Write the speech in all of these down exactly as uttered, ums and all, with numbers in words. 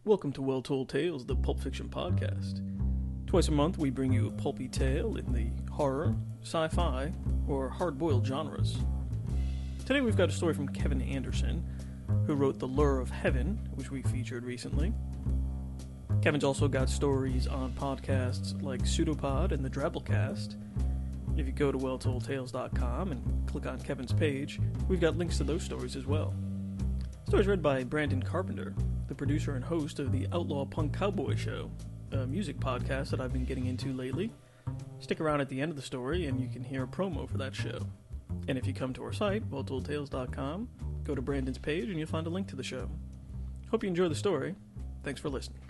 Welcome to Well Told Tales, the Pulp Fiction podcast. Twice a month, we bring you a pulpy tale in the horror, sci-fi, or hard-boiled genres. Today we've got a story from Kevin Anderson, who wrote The Lure of Heaven, which we featured recently. Kevin's also got stories on podcasts like Pseudopod and the Drabblecast. If you go to well told tales dot com and click on Kevin's page, we've got links to those stories as well. The story is read by Brandon Carpenter, the producer and host of the Outlaw Punk Cowboy Show, a music podcast that I've been getting into lately. Stick around at the end of the story and you can hear a promo for that show. And if you come to our site, well told tales dot com, go to Brandon's page and you'll find a link to the show. Hope you enjoy the story. Thanks for listening.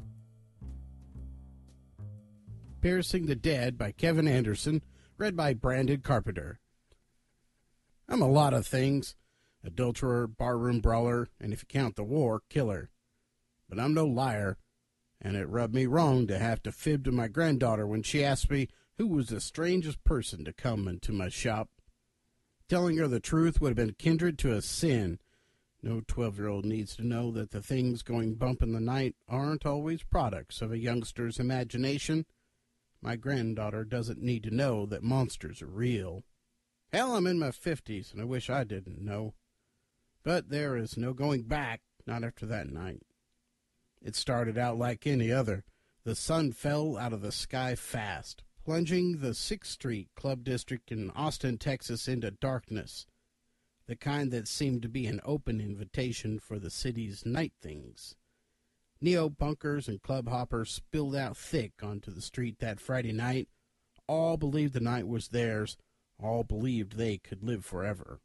Piercing the Dead by Kevin Anderson, read by Brandon Carpenter. I'm a lot of things. Adulterer, barroom brawler, and if you count the war, killer. But I'm no liar, and it rubbed me wrong to have to fib to my granddaughter when she asked me who was the strangest person to come into my shop. Telling her the truth would have been kindred to a sin. No twelve-year-old needs to know that the things going bump in the night aren't always products of a youngster's imagination. My granddaughter doesn't need to know that monsters are real. Hell, I'm in my fifties, and I wish I didn't know. But there is no going back, not after that night. It started out like any other. The sun fell out of the sky fast, plunging the sixth Street Club District in Austin, Texas into darkness, the kind that seemed to be an open invitation for the city's night things. Neo-punkers and club hoppers spilled out thick onto the street that Friday night. All believed the night was theirs. All believed they could live forever.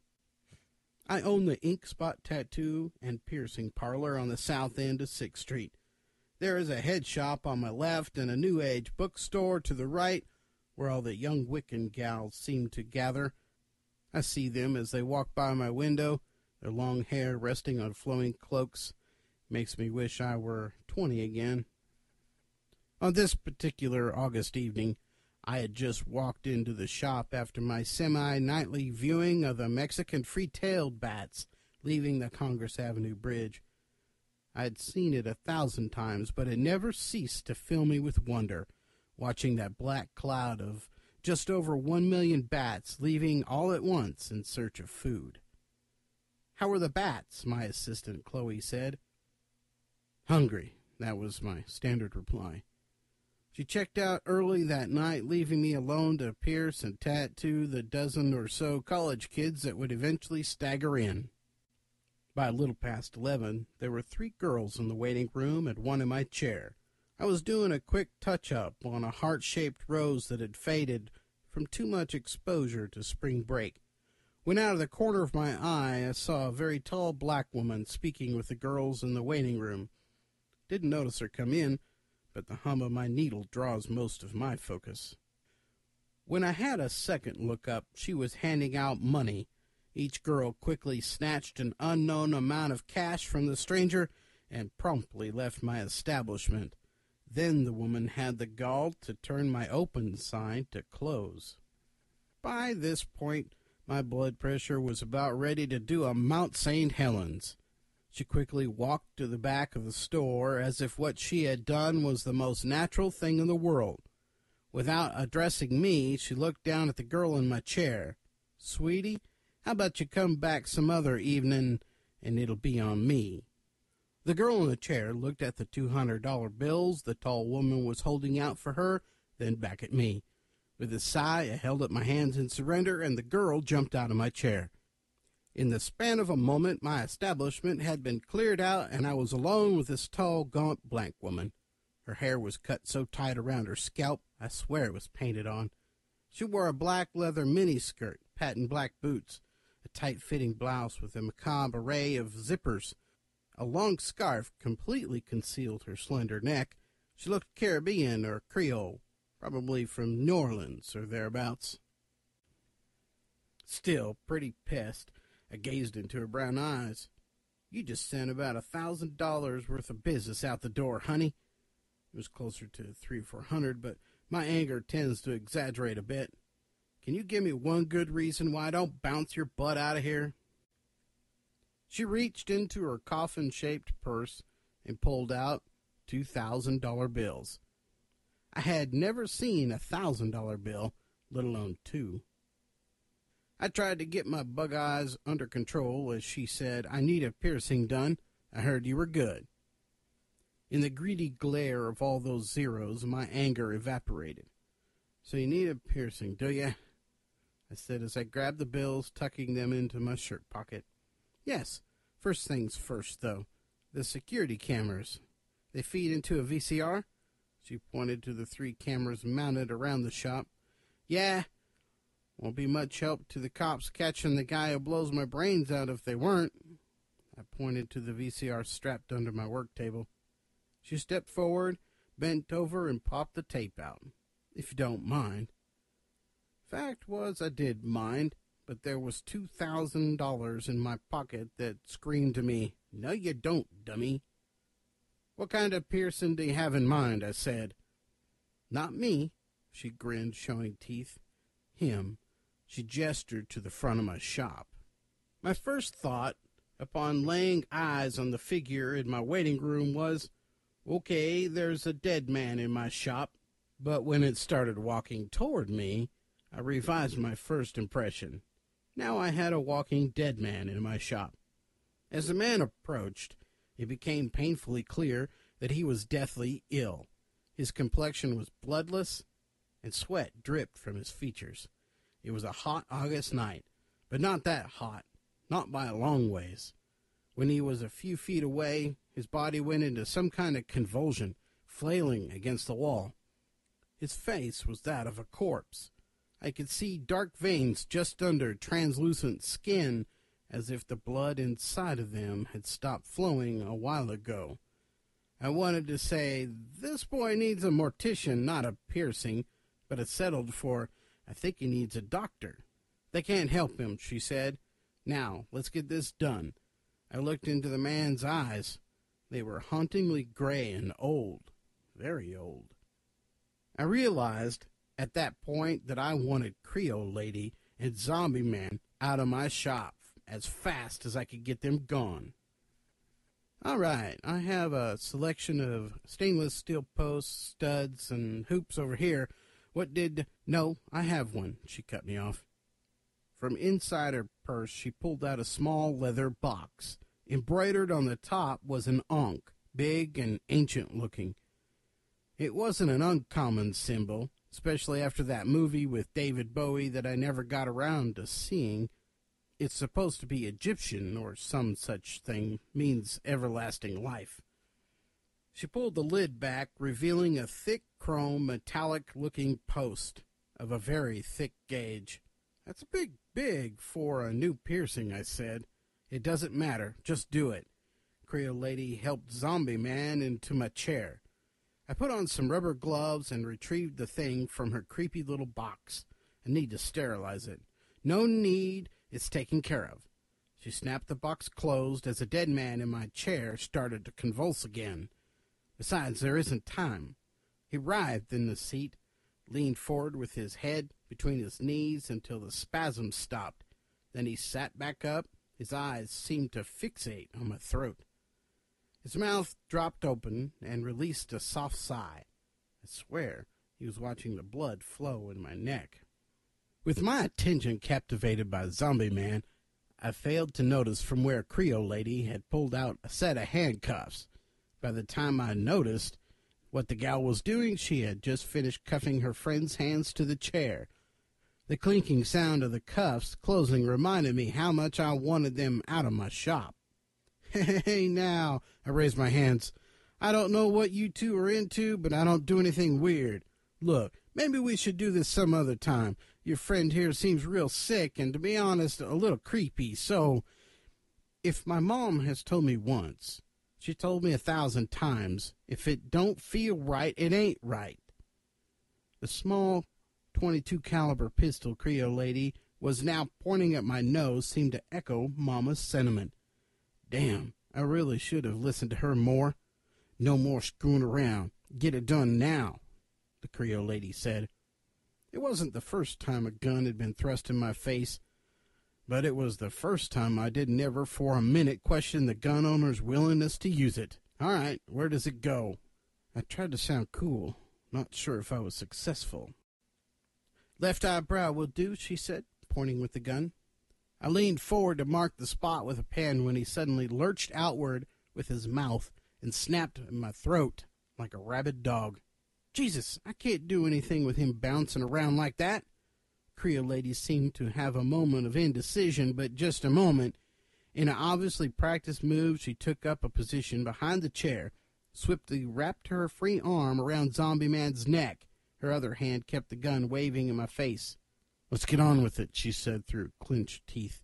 I own the ink spot tattoo and piercing parlor on the south end of sixth Street. There is a head shop on my left and a New Age bookstore to the right, where all the young Wiccan gals seem to gather. I see them as they walk by my window, their long hair resting on flowing cloaks. Makes me wish I were twenty again. On this particular August evening, I had just walked into the shop after my semi-nightly viewing of the Mexican free-tailed bats leaving the Congress Avenue Bridge. I had seen it a thousand times, but it never ceased to fill me with wonder, watching that black cloud of just over one million bats leaving all at once in search of food. "How are the bats?" my assistant Chloe said. "Hungry," that was my standard reply. She checked out early that night, leaving me alone to pierce and tattoo the dozen or so college kids that would eventually stagger in. By a little past eleven, there were three girls in the waiting room and one in my chair. I was doing a quick touch-up on a heart-shaped rose that had faded from too much exposure to spring break. When out of the corner of my eye, I saw a very tall black woman speaking with the girls in the waiting room. Didn't notice her come in, but the hum of my needle draws most of my focus. When I had a second look up, she was handing out money. Each girl quickly snatched an unknown amount of cash from the stranger and promptly left my establishment. Then the woman had the gall to turn my open sign to close. By this point, my blood pressure was about ready to do a Mount Saint Helens. She quickly walked to the back of the store as if what she had done was the most natural thing in the world. Without addressing me, she looked down at the girl in my chair. "Sweetie, how about you come back some other evening, and it'll be on me?" The girl in the chair looked at the two hundred dollar bills the tall woman was holding out for her, then back at me. With a sigh, I held up my hands in surrender, and the girl jumped out of my chair. In the span of a moment, my establishment had been cleared out, and I was alone with this tall, gaunt, blank woman. Her hair was cut so tight around her scalp, I swear it was painted on. She wore a black leather miniskirt, patent black boots, a tight-fitting blouse with a macabre array of zippers. A long scarf completely concealed her slender neck. She looked Caribbean or Creole, probably from New Orleans or thereabouts. Still, pretty pest. I gazed into her brown eyes. "You just sent about a thousand dollars worth of business out the door, honey." It was closer to three or four hundred, but my anger tends to exaggerate a bit. "Can you give me one good reason why I don't bounce your butt out of here?" She reached into her coffin-shaped purse and pulled out two thousand dollar bills. I had never seen a one thousand dollar bill, let alone two. I tried to get my bug eyes under control as she said, "I need a piercing done. I heard you were good." In the greedy glare of all those zeros, my anger evaporated. "So you need a piercing, do you?" I said as I grabbed the bills, tucking them into my shirt pocket. "Yes. First things first, though. The security cameras. They feed into a V C R?" She pointed to the three cameras mounted around the shop. "Yeah. Won't be much help to the cops catching the guy who blows my brains out if they weren't." I pointed to the V C R strapped under my work table. She stepped forward, bent over, and popped the tape out. "If you don't mind." Fact was, I did mind, but there was two thousand dollars in my pocket that screamed to me, "No, you don't, dummy." "What kind of piercing do you have in mind?" I said. "Not me." She grinned, showing teeth. "Him." She gestured to the front of my shop. My first thought, upon laying eyes on the figure in my waiting room, was, okay, there's a dead man in my shop. But when it started walking toward me, I revised my first impression. Now I had a walking dead man in my shop. As the man approached, it became painfully clear that he was deathly ill. His complexion was bloodless, and sweat dripped from his features. It was a hot August night, but not that hot, not by a long ways. When he was a few feet away, his body went into some kind of convulsion, flailing against the wall. His face was that of a corpse. I could see dark veins just under translucent skin, as if the blood inside of them had stopped flowing a while ago. I wanted to say, "This boy needs a mortician, not a piercing," but it settled for, "I think he needs a doctor." "They can't help him," she said. "Now, let's get this done." I looked into the man's eyes. They were hauntingly gray and old, very old. I realized at that point that I wanted Creole Lady and Zombie Man out of my shop as fast as I could get them gone. "All right, I have a selection of stainless steel posts, studs, and hoops over here. What did—" "No, I have one," she cut me off. From inside her purse, she pulled out a small leather box. Embroidered on the top was an ankh, big and ancient-looking. It wasn't an uncommon symbol, especially after that movie with David Bowie that I never got around to seeing. It's supposed to be Egyptian or some such thing, means everlasting life. She pulled the lid back, revealing a thick chrome metallic-looking post of a very thick gauge. "That's a big, big for a new piercing," I said. "It doesn't matter. Just do it." Creole Lady helped Zombie Man into my chair. I put on some rubber gloves and retrieved the thing from her creepy little box. I need to sterilize it. "No need. It's taken care of." She snapped the box closed as the dead man in my chair started to convulse again. Besides, there isn't time. He writhed in the seat, leaned forward with his head between his knees until the spasms stopped. Then he sat back up. His eyes seemed to fixate on my throat. His mouth dropped open and released a soft sigh. I swear he was watching the blood flow in my neck. With my attention captivated by Zombie Man, I failed to notice from where Creole Lady had pulled out a set of handcuffs. By the time I noticed what the gal was doing, she had just finished cuffing her friend's hands to the chair. The clinking sound of the cuffs closing reminded me how much I wanted them out of my shop. "Hey, now," I raised my hands. "I don't know what you two are into, but I don't do anything weird. Look, maybe we should do this some other time. Your friend here seems real sick and, to be honest, a little creepy, so if my mom has told me once, she told me a thousand times, if it don't feel right, it ain't right." The small twenty-two caliber pistol Creole Lady was now pointing at my nose seemed to echo Mama's sentiment. Damn, I really should have listened to her more. "No more screwing around. Get it done now," the Creole Lady said. It wasn't the first time a gun had been thrust in my face, but it was the first time I didn't ever for a minute question the gun owner's willingness to use it. All right, where does it go? I tried to sound cool, not sure if I was successful. Left eyebrow will do, she said, pointing with the gun. I leaned forward to mark the spot with a pen when he suddenly lurched outward with his mouth and snapped at my throat like a rabid dog. Jesus, I can't do anything with him bouncing around like that. Creole lady seemed to have a moment of indecision, but just a moment. In an obviously practiced move, she took up a position behind the chair, swiftly wrapped her free arm around Zombie Man's neck. Her other hand kept the gun waving in my face. Let's get on with it, she said through clenched teeth.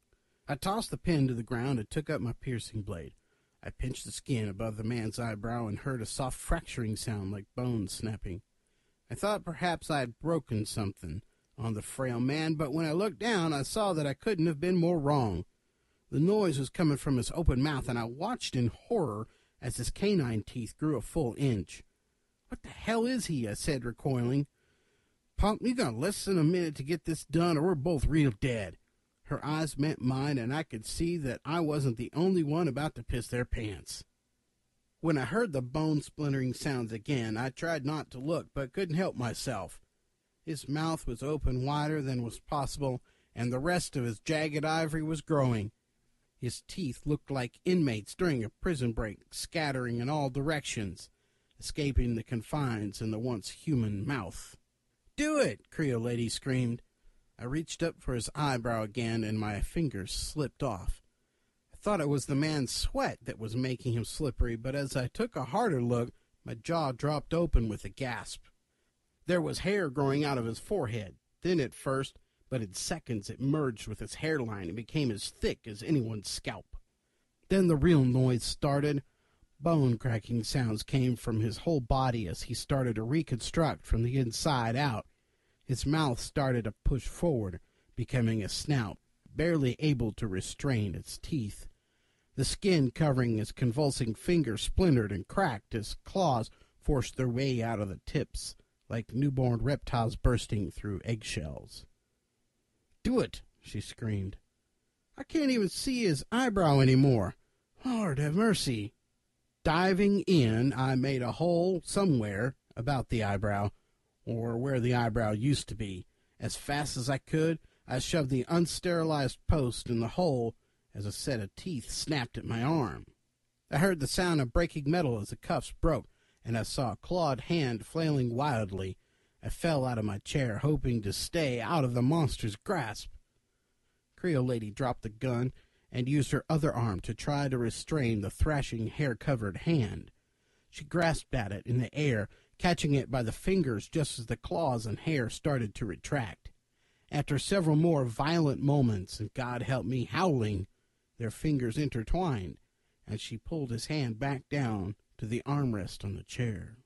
I tossed the pen to the ground and took up my piercing blade. I pinched the skin above the man's eyebrow and heard a soft fracturing sound like bones snapping. I thought perhaps I had broken something on the frail man, but when I looked down, I saw that I couldn't have been more wrong. The noise was coming from his open mouth, and I watched in horror as his canine teeth grew a full inch. What the hell is he? I said, recoiling. Punk, you got less than a minute to get this done, or we're both real dead. Her eyes met mine, and I could see that I wasn't the only one about to piss their pants. When I heard the bone-splintering sounds again, I tried not to look, but couldn't help myself. His mouth was open wider than was possible, and the rest of his jagged ivory was growing. His teeth looked like inmates during a prison break, scattering in all directions, escaping the confines in the once human mouth. "Do it!" Creole lady screamed. I reached up for his eyebrow again, and my fingers slipped off. I thought it was the man's sweat that was making him slippery, but as I took a harder look, my jaw dropped open with a gasp. There was hair growing out of his forehead, thin at first, but in seconds it merged with his hairline and became as thick as anyone's scalp. Then the real noise started. Bone-cracking sounds came from his whole body as he started to reconstruct from the inside out. His mouth started to push forward, becoming a snout, barely able to restrain its teeth. The skin covering his convulsing fingers splintered and cracked as claws forced their way out of the tips, like newborn reptiles bursting through eggshells. "Do it!" she screamed. "I can't even see his eyebrow anymore. Lord have mercy." Diving in, I made a hole somewhere about the eyebrow, or where the eyebrow used to be. As fast as I could, I shoved the unsterilized post in the hole as a set of teeth snapped at my arm. I heard the sound of breaking metal as the cuffs broke, and I saw a clawed hand flailing wildly. I fell out of my chair, hoping to stay out of the monster's grasp. Creole lady dropped the gun and used her other arm to try to restrain the thrashing, hair-covered hand. She grasped at it in the air, catching it by the fingers just as the claws and hair started to retract. After several more violent moments, and God help me, howling, their fingers intertwined, and she pulled his hand back down to the armrest on the chair.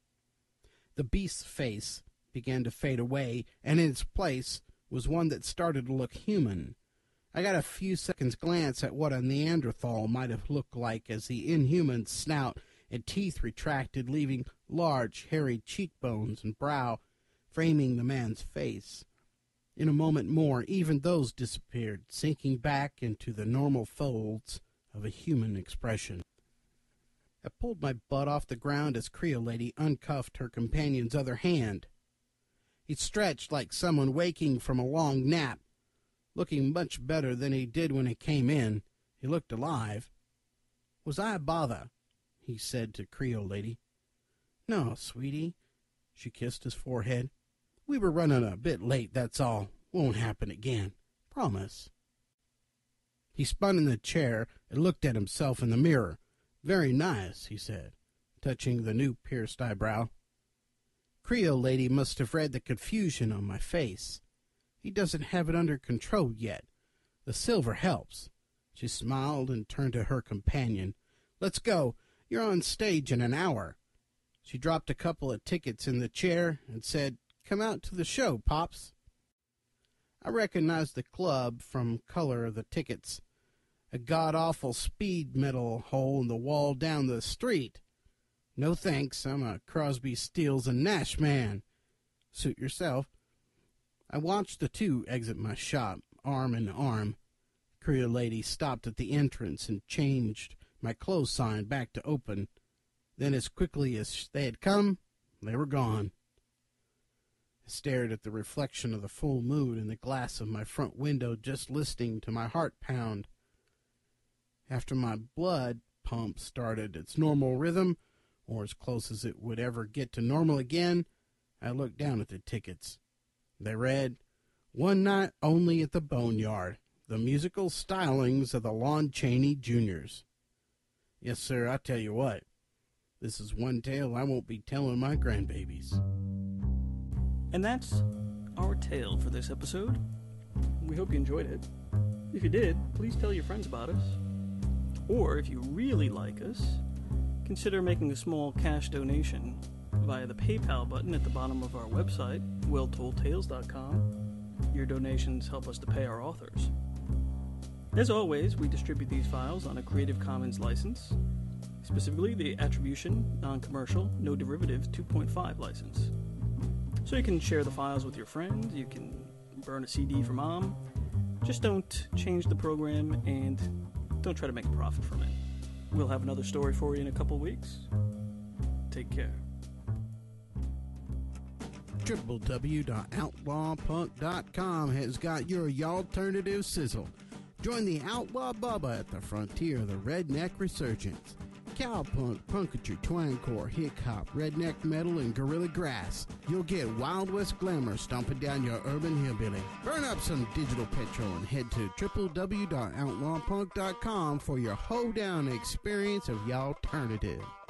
The beast's face began to fade away, and in its place was one that started to look human. I got a few seconds' glance at what a Neanderthal might have looked like as the inhuman snout and teeth retracted, leaving large, hairy cheekbones and brow framing the man's face. In a moment more, even those disappeared, sinking back into the normal folds of a human expression. I pulled my butt off the ground as Creole lady uncuffed her companion's other hand. He stretched like someone waking from a long nap, looking much better than he did when he came in. He looked alive. "Was I a bother?" he said to Creole lady. "No, sweetie." She kissed his forehead. "We were running a bit late, that's all. Won't happen again. Promise." He spun in the chair and looked at himself in the mirror. "Very nice," he said, touching the new pierced eyebrow. Creole lady must have read the confusion on my face. He doesn't have it under control yet. The silver helps. She smiled and turned to her companion. "Let's go. You're on stage in an hour." She dropped a couple of tickets in the chair and said, "Come out to the show, Pops." I recognized the club from color of the tickets. A god-awful speed metal hole in the wall down the street. "No thanks, I'm a Crosby, Stills and Nash man." "Suit yourself." I watched the two exit my shop, arm in arm. Creole lady stopped at the entrance and changed my close sign back to open. Then as quickly as they had come, they were gone. I stared at the reflection of the full moon in the glass of my front window, just listening to my heart pound. After my blood pump started its normal rhythm, or as close as it would ever get to normal again, I looked down at the tickets. They read, "One night only at the Boneyard, the musical stylings of the Lon Chaney Juniors" Yes, sir, I tell you what, this is one tale I won't be telling my grandbabies. And that's our tale for this episode. We hope you enjoyed it. If you did, please tell your friends about us. Or if you really like us, consider making a small cash donation via the PayPal button at the bottom of our website, well told tales dot com. Your donations help us to pay our authors. As always, we distribute these files on a Creative Commons license, specifically the Attribution, Non-Commercial, No Derivatives two point five license. So you can share the files with your friends, you can burn a C D for mom, just don't change the program and don't try to make a profit from it. We'll have another story for you in a couple weeks. Take care. w w w dot outlaw punk dot com has got your alternative sizzle. Join the Outlaw Bubba at the frontier of the redneck resurgence. Cowpunk, punkatry, twangcore, hip-hop, redneck metal, and gorilla grass. You'll get Wild West glamour stomping down your urban hillbilly. Burn up some digital petrol and head to w w w dot outlaw punk dot com for your hoedown experience of the alternative.